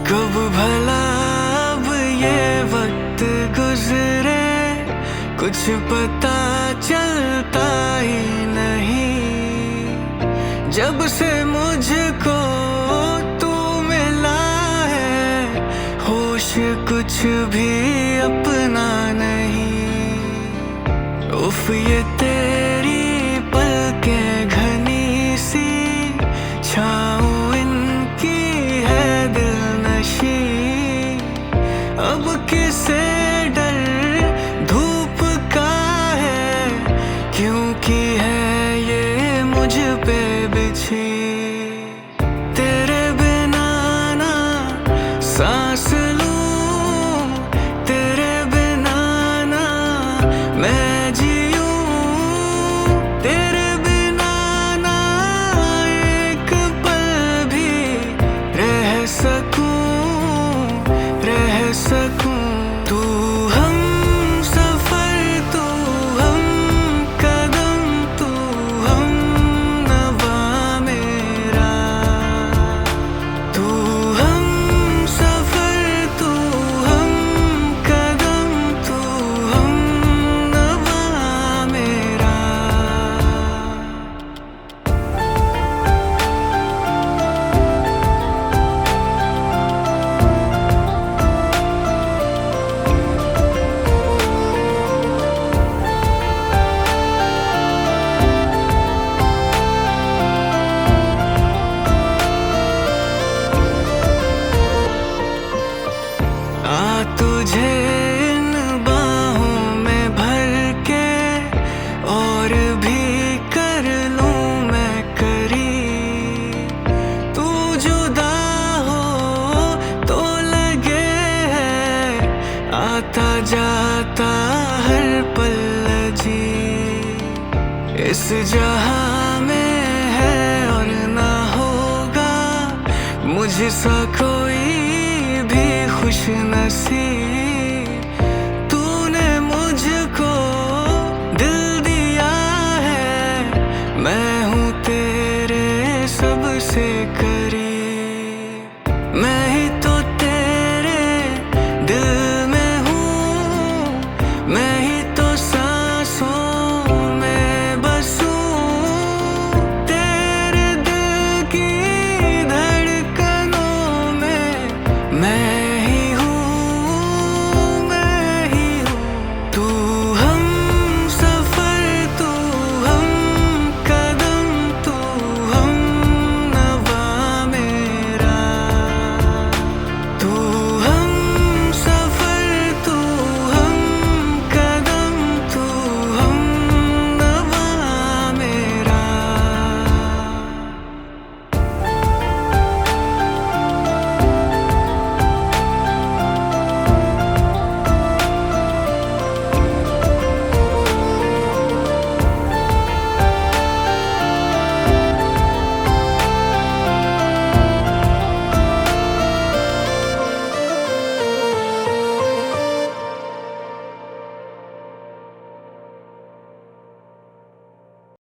कब भला अब ये वक्त गुजरे, कुछ पता चलता ही नहीं। जब से मुझको तू मिला है, होश कुछ भी अपना नहीं। उफ ये तेरी पलकें घनी सी, छाँव इनकी है दिलनशी। अब किसे डर धूप का है, क्योंकि है ये मुझ पे बिछी। तेरे बिना ना सांस लूं, तेरे बिना ना मैं जीऊं, तेरे बिना ना एक पल भी रह सकूं। तू हम सफर, तू हम कदम, तू हम नवा मेरा। तू हम सफर, तू हम कदम, तू हम नवा मेरा। आ तुझे इन बाहों में भर के और भी कर लूं मैं करीब। तू जुदा हो तो लगे है, आता जाता हर पल अजीब। इस जहां में है और ना होगा मुझसा कोई भी खुश नसीब।